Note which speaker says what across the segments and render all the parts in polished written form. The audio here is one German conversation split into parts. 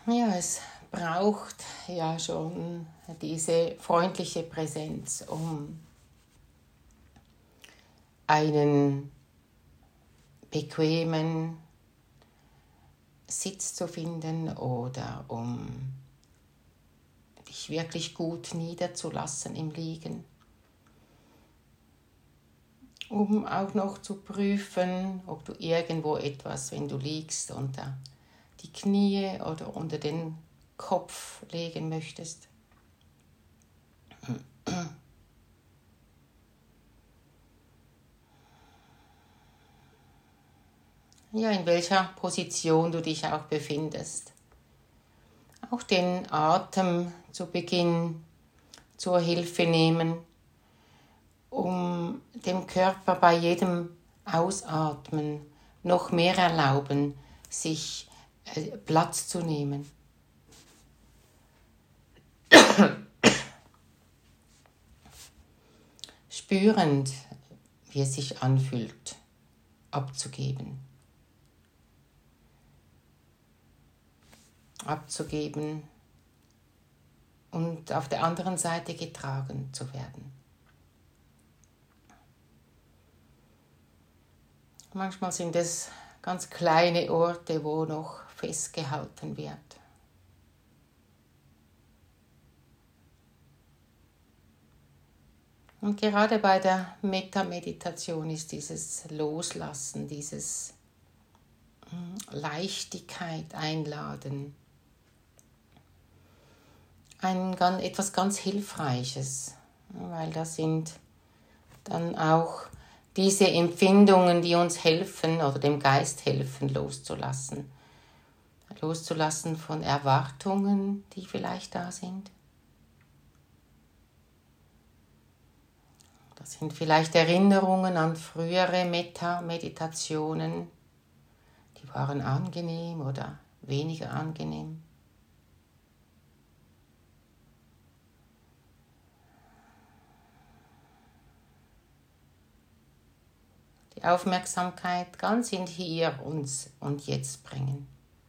Speaker 1: Ja, es braucht ja schon diese freundliche Präsenz, um einen bequemen Sitz zu finden oder um dich wirklich gut niederzulassen im Liegen, um auch noch zu prüfen, ob du irgendwo etwas, wenn du liegst, unter die Knie oder unter den Kopf legen möchtest. Ja, in welcher Position du dich auch befindest. Auch den Atem zu Beginn zur Hilfe nehmen, um dem Körper bei jedem Ausatmen noch mehr erlauben, sich Platz zu nehmen. Spürend, wie es sich anfühlt, abzugeben. Abzugeben und auf der anderen Seite getragen zu werden. Manchmal sind es ganz kleine Orte, wo noch festgehalten wird. Und gerade bei der Metta-Meditation ist dieses Loslassen, dieses Leichtigkeit einladen, etwas ganz Hilfreiches, weil das sind dann auch diese Empfindungen, die uns helfen oder dem Geist helfen, loszulassen. Loszulassen von Erwartungen, die vielleicht da sind. Das sind vielleicht Erinnerungen an frühere Metta-Meditationen, die waren angenehm oder weniger angenehm. Die Aufmerksamkeit ganz in Hier und Jetzt bringen.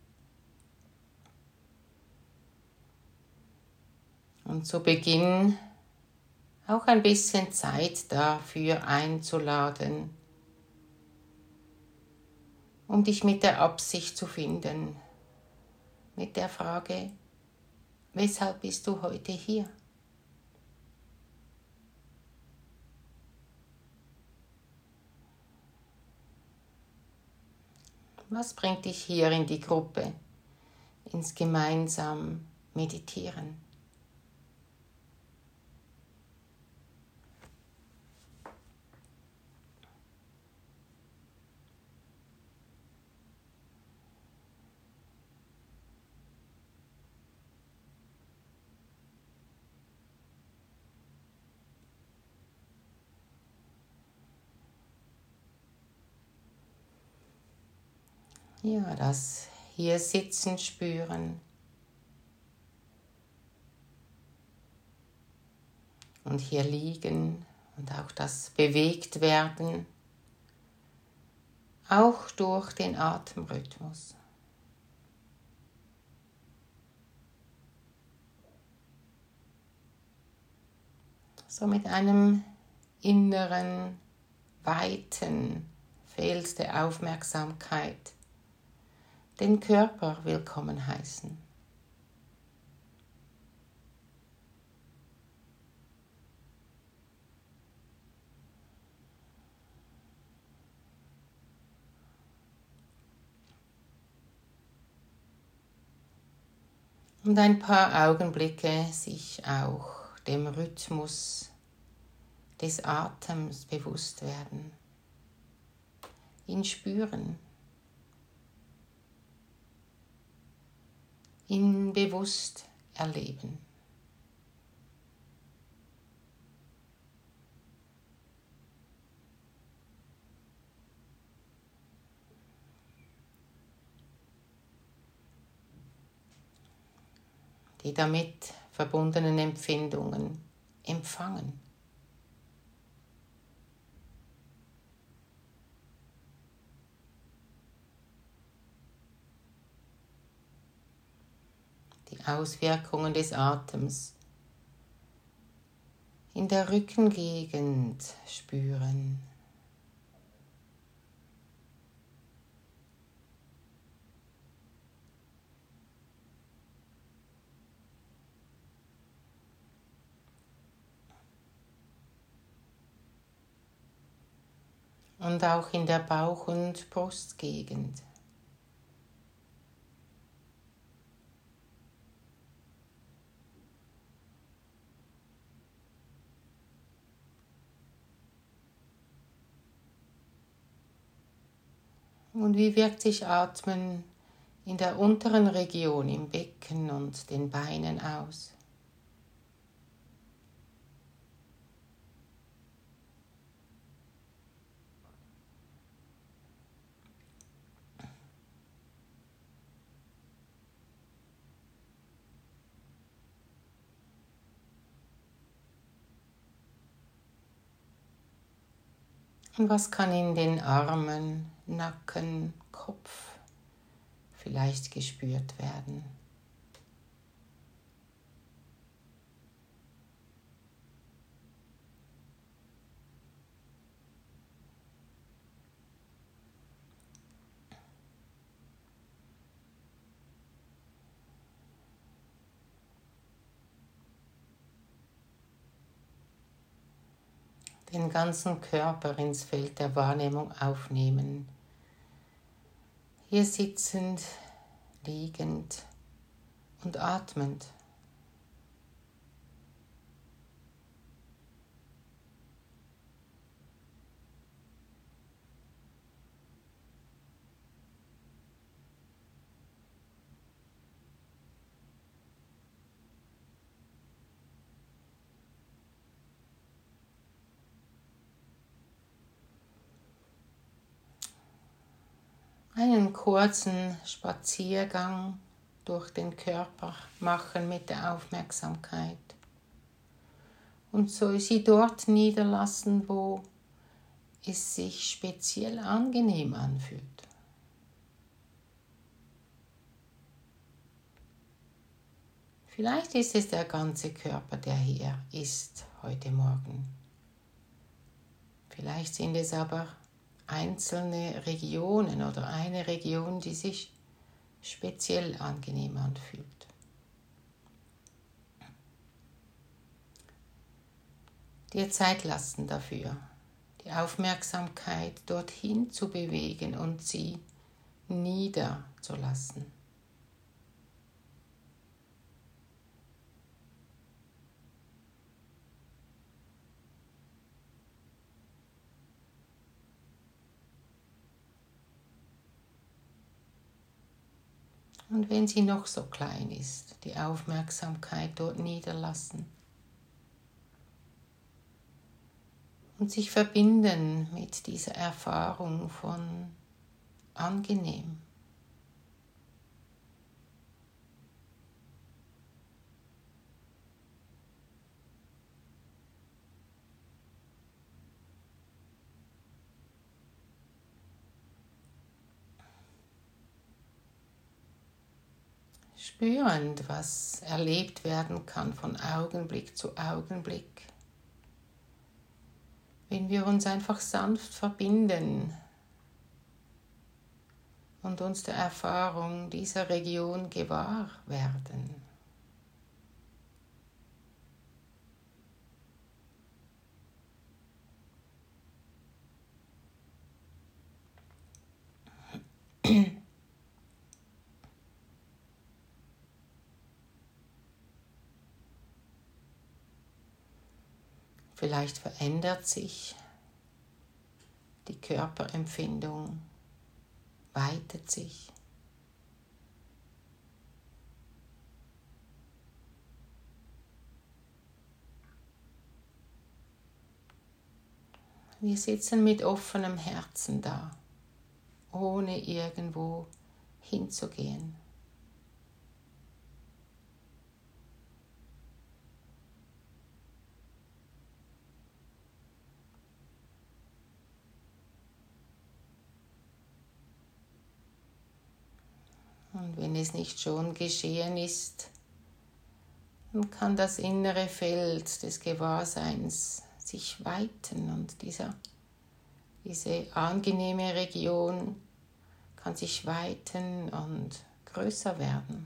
Speaker 1: Und zu Beginn auch ein bisschen Zeit dafür einzuladen, um dich mit der Absicht zu finden, mit der Frage, weshalb bist du heute hier? Was bringt dich hier in die Gruppe, ins gemeinsam Meditieren? Ja, das hier sitzen spüren und hier liegen und auch das bewegt werden, auch durch den Atemrhythmus. So mit einem inneren, weiten Feld der Aufmerksamkeit den Körper willkommen heißen. Und ein paar Augenblicke sich auch dem Rhythmus des Atems bewusst werden, ihn spüren, ihn bewusst erleben. Die damit verbundenen Empfindungen empfangen. die Auswirkungen des Atems in der Rückengegend spüren. Und auch in der Bauch- und Brustgegend. Und wie wirkt sich Atmen in der unteren Region, im Becken und den Beinen aus? Und was kann in den Armen, Nacken, Kopf vielleicht gespürt werden? Den ganzen Körper ins Feld der Wahrnehmung aufnehmen. Hier sitzend, liegend und atmend. Einen kurzen Spaziergang durch den Körper machen mit der Aufmerksamkeit und so sie dort niederlassen, wo es sich speziell angenehm anfühlt. Vielleicht ist es der ganze Körper, der hier ist heute Morgen. Vielleicht sind es aber einzelne Regionen oder eine Region, die sich speziell angenehm anfühlt. Dir Zeit lassen dafür, die Aufmerksamkeit dorthin zu bewegen und sie niederzulassen. Und wenn sie noch so klein ist, die Aufmerksamkeit dort niederlassen und sich verbinden mit dieser Erfahrung von angenehm. Spürend, was erlebt werden kann von Augenblick zu Augenblick. Wenn wir uns einfach sanft verbinden und uns der Erfahrung dieser Region gewahr werden. Vielleicht verändert sich die Körperempfindung, weitet sich. Wir sitzen mit offenem Herzen da, ohne irgendwo hinzugehen. Und wenn es nicht schon geschehen ist, Dann kann das innere Feld des Gewahrseins sich weiten und diese angenehme Region kann sich weiten und größer werden.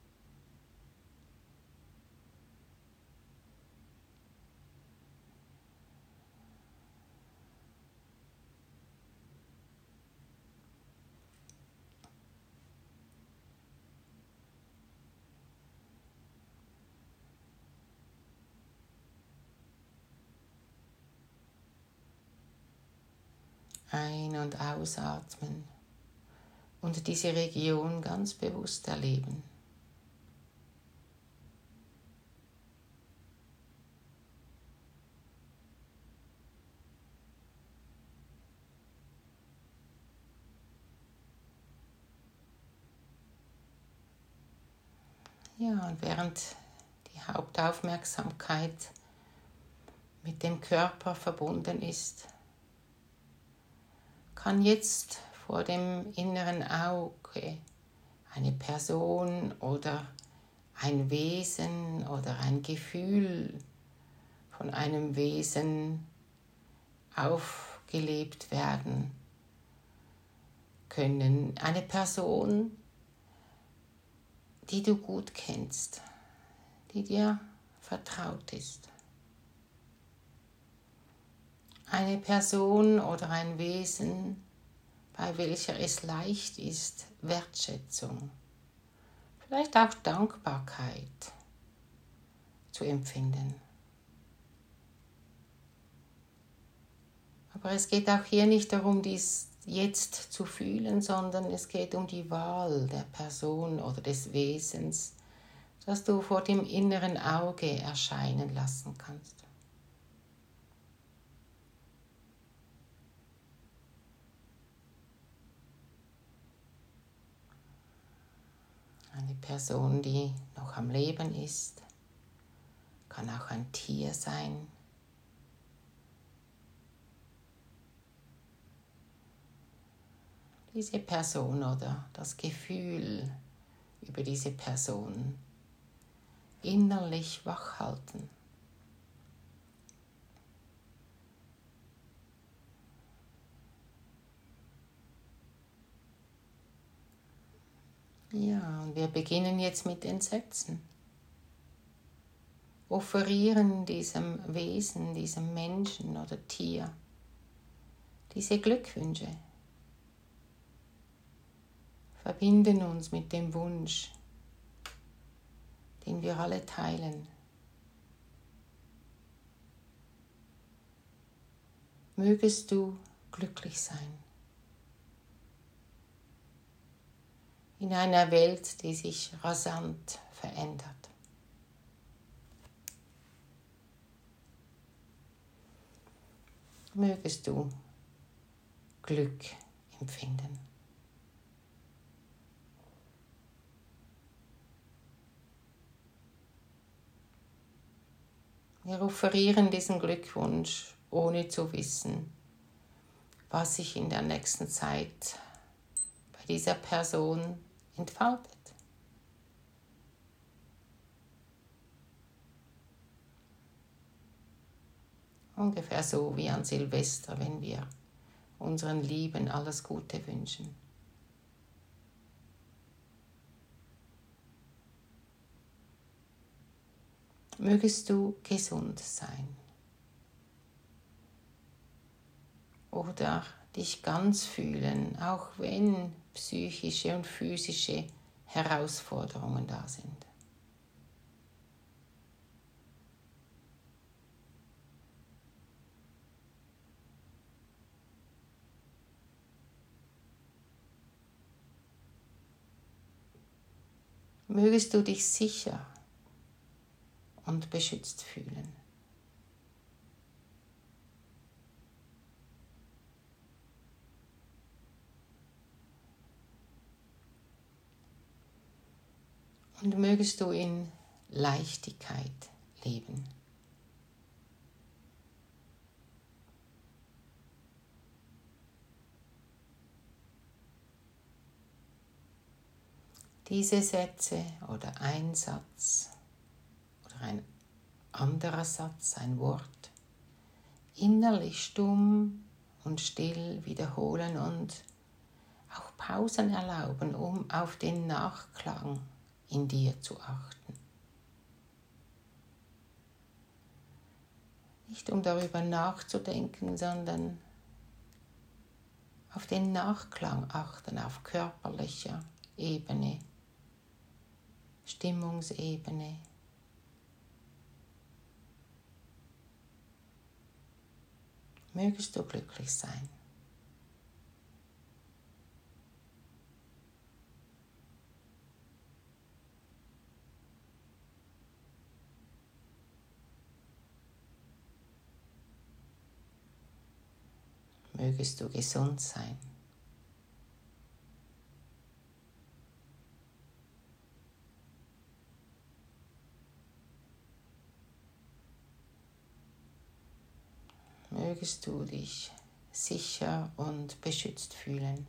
Speaker 1: Ein- und ausatmen und diese Region ganz bewusst erleben. Ja, und während die Hauptaufmerksamkeit mit dem Körper verbunden ist, kann jetzt vor dem inneren Auge eine Person oder ein Wesen oder ein Gefühl von einem Wesen aufgelebt werden können. Eine Person, die du gut kennst, die dir vertraut ist. Eine Person oder ein Wesen, bei welcher es leicht ist, Wertschätzung, vielleicht auch Dankbarkeit zu empfinden. Aber es geht auch hier nicht darum, dies jetzt zu fühlen, sondern es geht um die Wahl der Person oder des Wesens, das du vor dem inneren Auge erscheinen lassen kannst. Eine Person, die noch am Leben ist, kann auch ein Tier sein. Diese Person oder das Gefühl über diese Person innerlich wachhalten. Ja, und wir beginnen jetzt mit den Sätzen. Offerieren diesem Wesen, diesem Menschen oder Tier diese Glückwünsche. Verbinden uns mit dem Wunsch, den wir alle teilen. Mögest du glücklich sein. In einer Welt, die sich rasant verändert. Mögest du Glück empfinden. Wir offerieren diesen Glückwunsch, ohne zu wissen, was sich in der nächsten Zeit bei dieser Person entfaltet. Ungefähr so wie an Silvester, wenn wir unseren Lieben alles Gute wünschen. Mögest du gesund sein oder dich ganz fühlen, auch wenn psychische und physische Herausforderungen da sind. Mögest du dich sicher und beschützt fühlen. Und mögest du in Leichtigkeit leben. Diese Sätze oder ein Satz oder oder ein anderer Satz, ein Wort, innerlich stumm und still wiederholen und auch Pausen erlauben, um auf den Nachklang in dir zu achten. Nicht um darüber nachzudenken, sondern auf den Nachklang achten, auf körperlicher Ebene, Stimmungsebene. Mögest du glücklich sein. Mögest du gesund sein. Mögest du dich sicher und beschützt fühlen.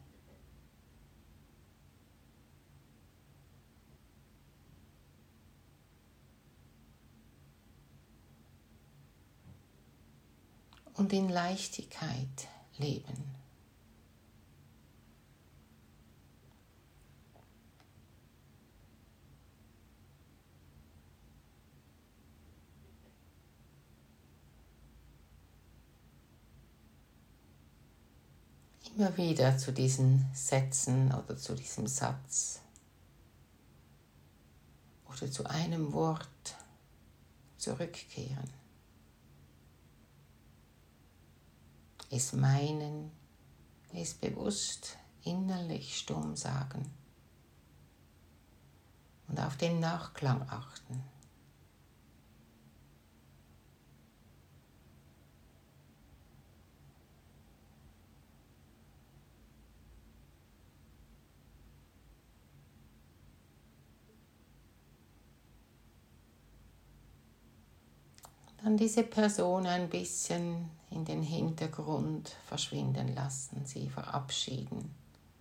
Speaker 1: Und in Leichtigkeit leben. Immer wieder zu diesen Sätzen oder zu diesem Satz oder zu einem Wort zurückkehren. Es meinen, es bewusst innerlich stumm sagen und auf den Nachklang achten. Dann diese Person ein bisschen in den Hintergrund verschwinden lassen, sie verabschieden.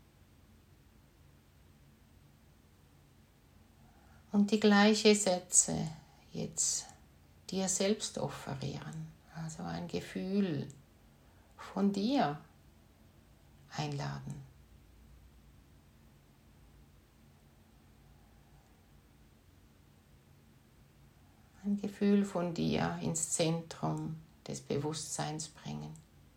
Speaker 1: Und die gleichen Sätze jetzt dir selbst offerieren, also ein Gefühl von dir einladen. Ein Gefühl von dir ins Zentrum des Bewusstseins bringen.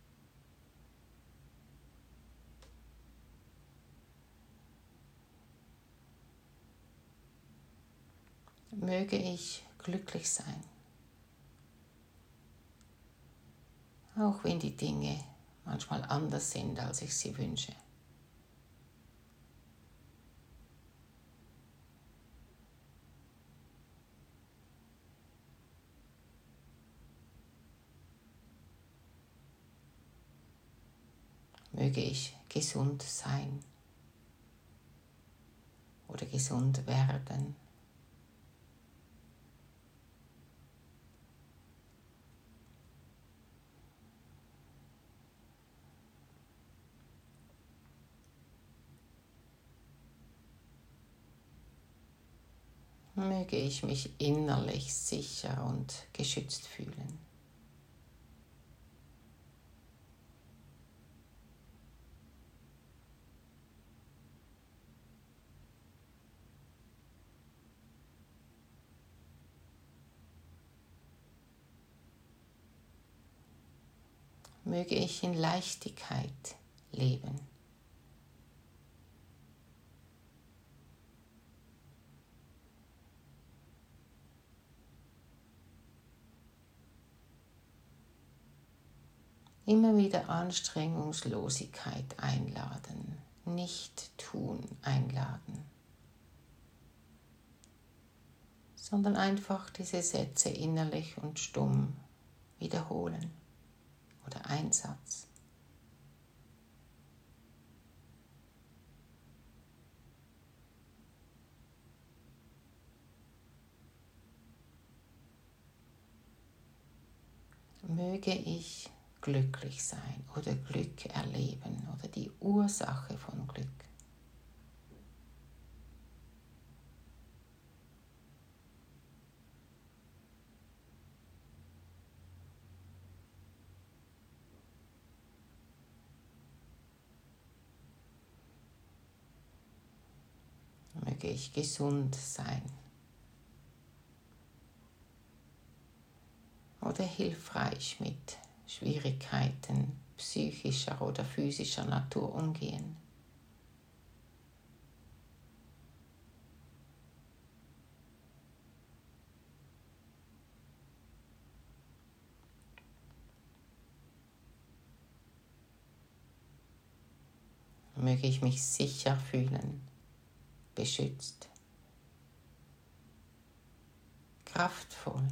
Speaker 1: Möge ich glücklich sein, auch wenn die Dinge manchmal anders sind, als ich sie wünsche. Möge ich gesund sein oder gesund werden. Möge ich mich innerlich sicher und geschützt fühlen. Möge ich in Leichtigkeit leben. Immer wieder Anstrengungslosigkeit einladen, nicht tun einladen, sondern einfach diese Sätze innerlich und stumm wiederholen oder ein Satz. Möge ich glücklich sein oder Glück erleben oder die Ursache von Glück. möge ich gesund sein oder hilfreich mit Schwierigkeiten psychischer oder physischer Natur umgehen. Möge ich mich sicher fühlen, beschützt, kraftvoll.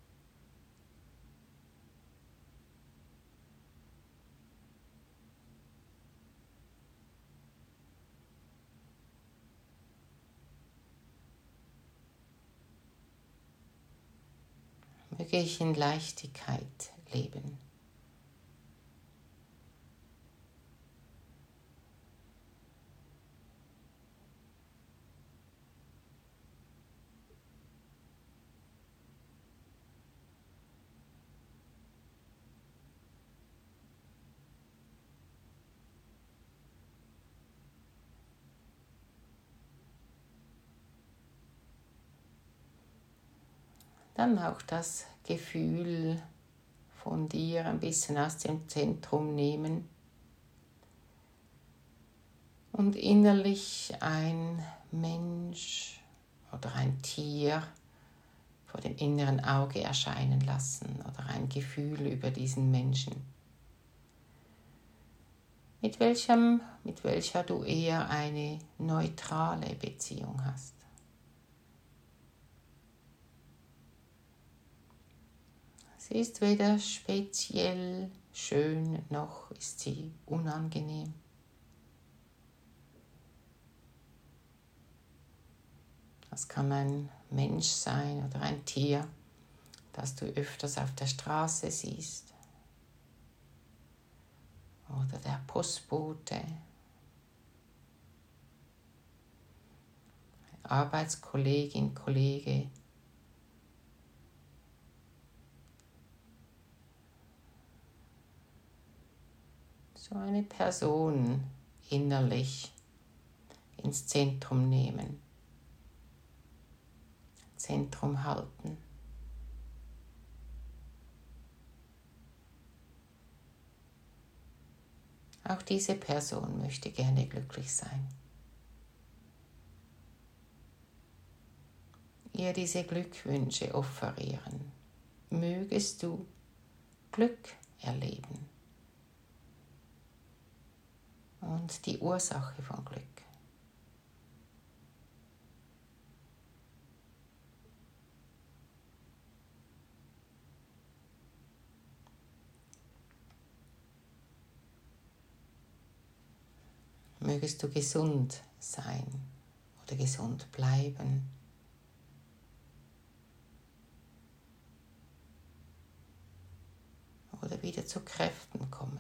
Speaker 1: Möge ich in Leichtigkeit leben. Dann auch das Gefühl von dir ein bisschen aus dem Zentrum nehmen und innerlich ein Mensch oder ein Tier vor dem inneren Auge erscheinen lassen oder ein Gefühl über diesen Menschen, mit welcher du eher eine neutrale Beziehung hast. Sie ist weder speziell schön, noch ist sie unangenehm. Das kann ein Mensch sein oder ein Tier, das du öfters auf der Straße siehst. Oder der Postbote, Arbeitskollegin, Kollege. So eine Person innerlich ins Zentrum nehmen, Zentrum halten. Auch diese Person möchte gerne glücklich sein. Ihr diese Glückwünsche offerieren. Mögest du Glück erleben und die Ursache von Glück. Mögest du gesund sein oder gesund bleiben. Oder wieder zu Kräften kommen.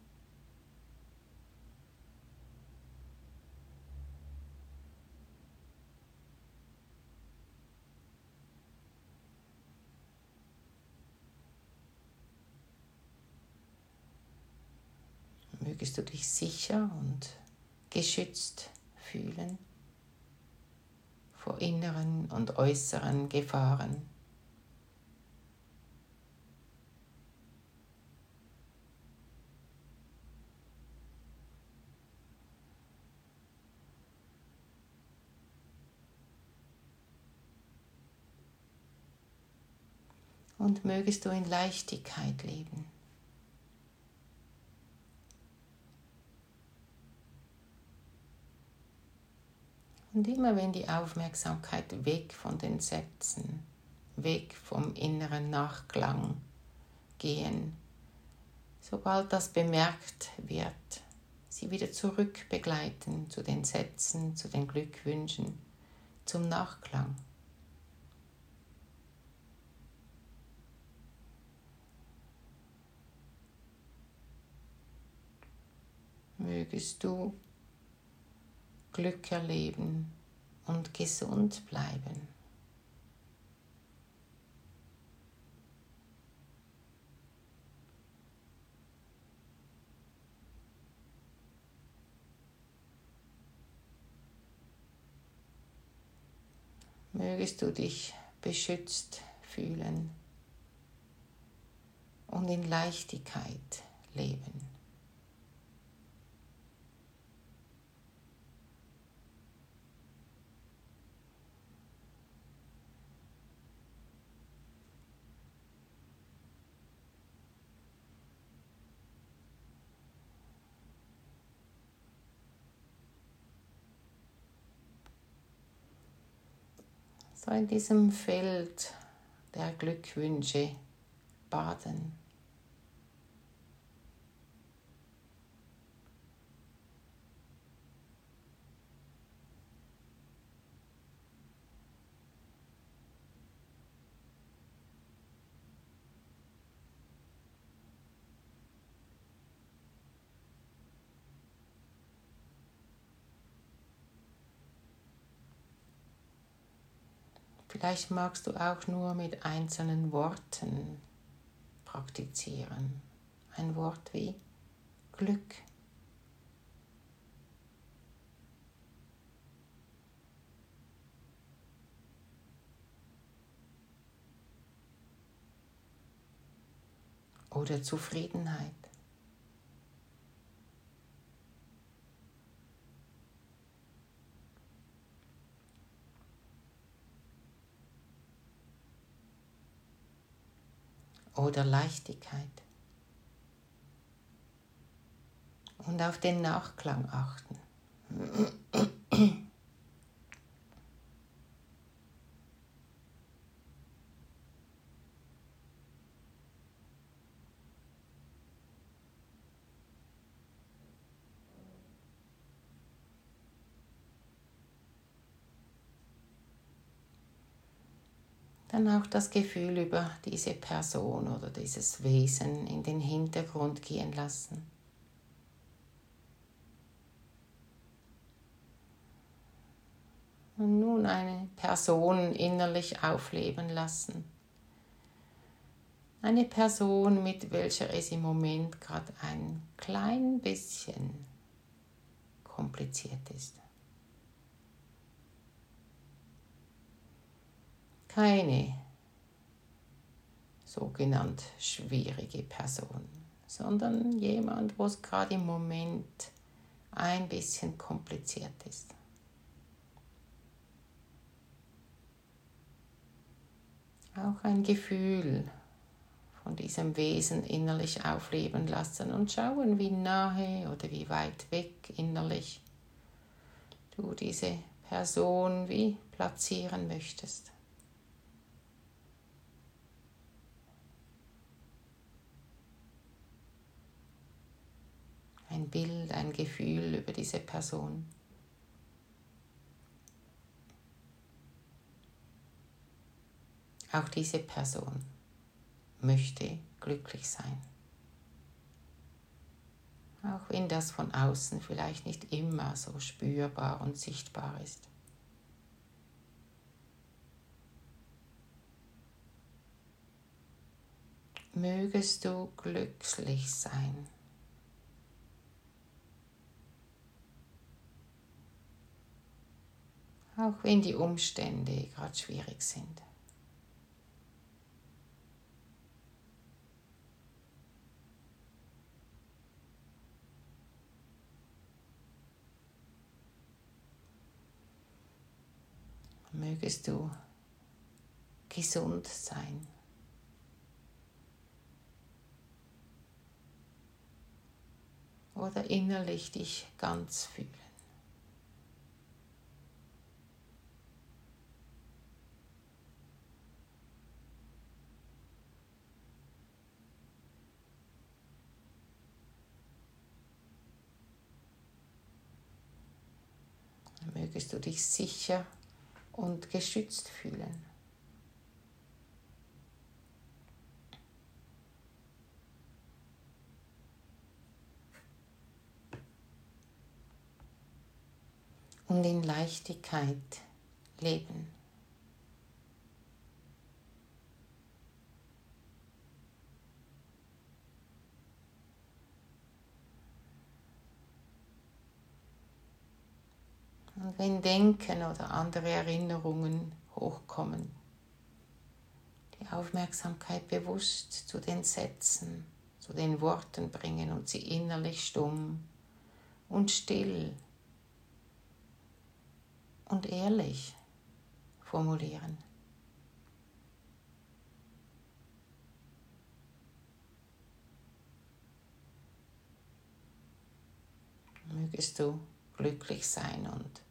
Speaker 1: Mögest du dich sicher und geschützt fühlen vor inneren und äußeren Gefahren. Und mögest du in Leichtigkeit leben. Und immer wenn die Aufmerksamkeit weg von den Sätzen, weg vom inneren Nachklang gehen, sobald das bemerkt wird, sie wieder zurück begleiten zu den Sätzen, zu den Glückwünschen, zum Nachklang. Mögest du Glück erleben und gesund bleiben. mögest du dich beschützt fühlen und in Leichtigkeit leben. So in diesem Feld der Glückwünsche baden. Vielleicht magst du auch nur mit einzelnen Worten praktizieren. Ein Wort wie Glück. Oder Zufriedenheit. Oder Leichtigkeit. Und auf den Nachklang achten. Dann auch das Gefühl über diese Person oder dieses Wesen in den Hintergrund gehen lassen. Und nun eine Person innerlich aufleben lassen. Eine Person, mit welcher es im Moment gerade ein klein bisschen kompliziert ist. Keine sogenannt schwierige Person, sondern jemand, wo es gerade im Moment ein bisschen kompliziert ist. Auch ein Gefühl von diesem Wesen innerlich aufleben lassen und schauen, wie nahe oder wie weit weg innerlich du diese Person wie platzieren möchtest. Ein Bild, ein Gefühl über diese Person. Auch diese Person möchte glücklich sein. Auch wenn das von außen vielleicht nicht immer so spürbar und sichtbar ist. Mögest du glücklich sein. Auch wenn die Umstände gerade schwierig sind. Mögest du gesund sein. Oder innerlich dich ganz fühlen. Mögest du dich sicher und geschützt fühlen. Und in Leichtigkeit leben. Und wenn Denken oder andere Erinnerungen hochkommen. Die Aufmerksamkeit bewusst zu den Sätzen, zu den Worten bringen und sie innerlich stumm und still und ehrlich formulieren. Mögest du glücklich sein und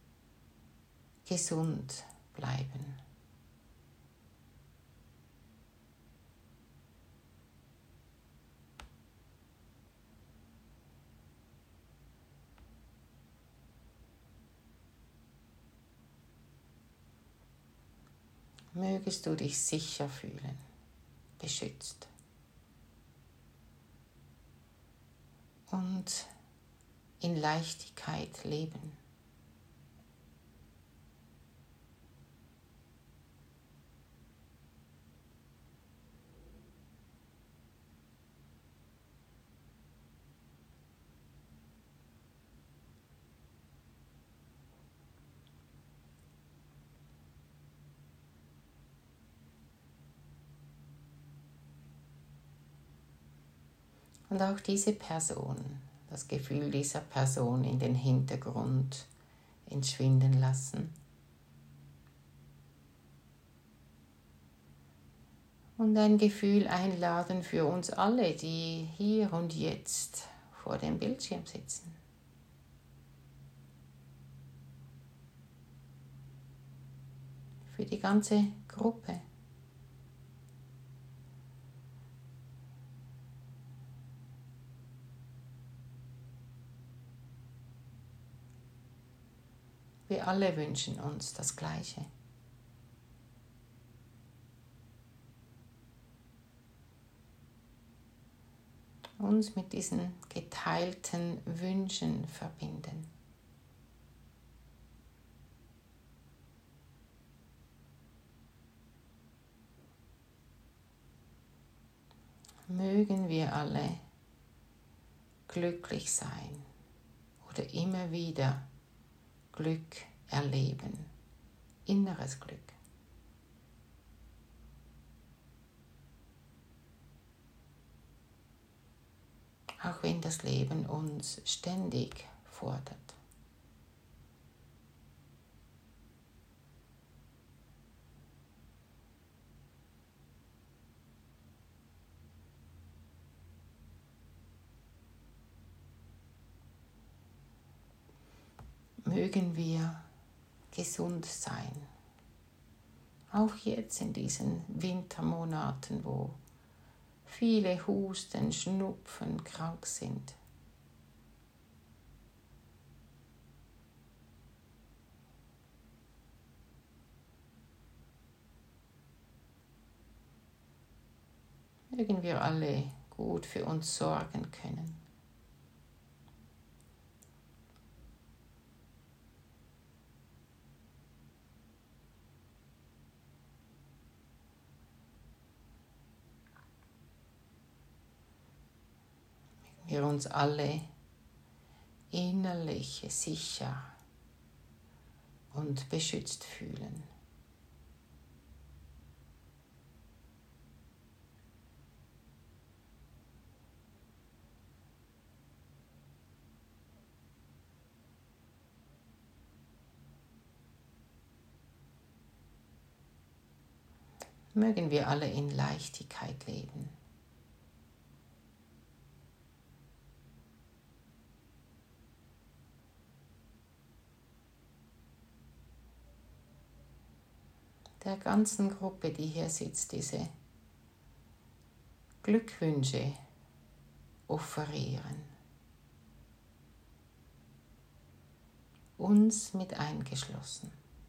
Speaker 1: gesund bleiben. Mögest du dich sicher fühlen, beschützt und in Leichtigkeit leben. Und auch diese Person, das Gefühl dieser Person in den Hintergrund entschwinden lassen. Und ein Gefühl einladen für uns alle, die hier und jetzt vor dem Bildschirm sitzen. Für die ganze Gruppe. Wir alle wünschen uns das Gleiche. Uns mit diesen geteilten Wünschen verbinden. Mögen wir alle glücklich sein oder immer wieder Glück erleben, inneres Glück. Auch wenn das Leben uns ständig fordert. Mögen wir gesund sein. Auch jetzt in diesen Wintermonaten, wo viele husten, schnupfen, krank sind. Mögen wir alle gut für uns sorgen können. Wir uns alle innerlich sicher und beschützt fühlen. Mögen wir alle in Leichtigkeit leben. Der ganzen Gruppe, die hier sitzt, diese Glückwünsche offerieren. Uns mit eingeschlossen.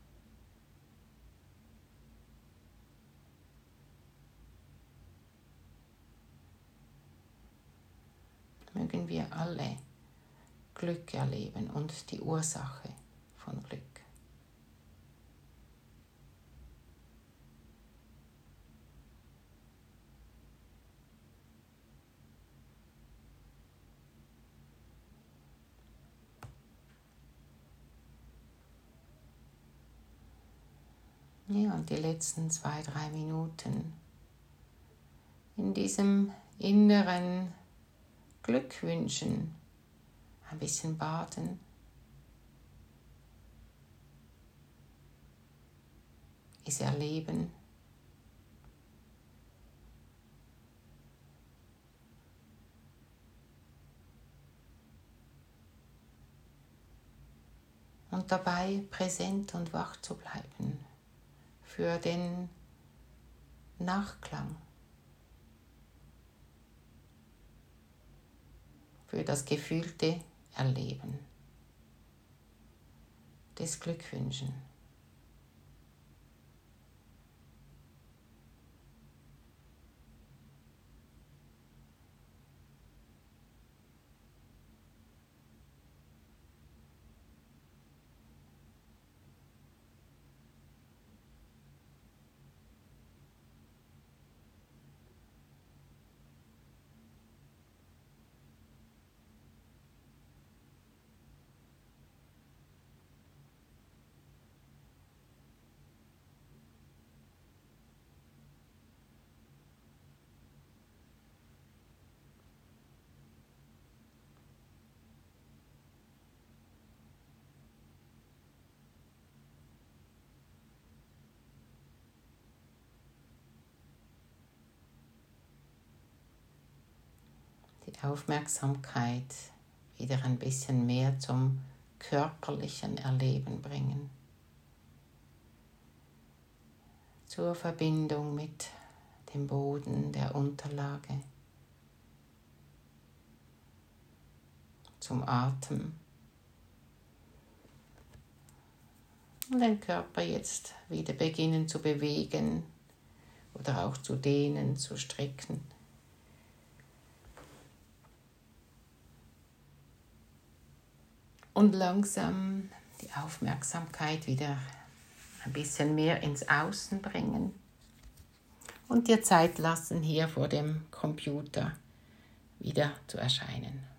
Speaker 1: Mögen wir alle Glück erleben und die Ursache von Glück. Ja, und die letzten 2-3 Minuten in diesem inneren Glückwünschen ein bisschen baden. Es erleben. Und dabei präsent und wach zu bleiben für den Nachklang, für das gefühlte Erleben des Glückwünschen. Die Aufmerksamkeit wieder ein bisschen mehr zum körperlichen Erleben bringen. Zur Verbindung mit dem Boden der Unterlage. Zum Atem. Und den Körper jetzt wieder beginnen zu bewegen oder auch zu dehnen, zu strecken. Und langsam die Aufmerksamkeit wieder ein bisschen mehr ins Außen bringen und dir Zeit lassen, hier vor dem Computer wieder zu erscheinen.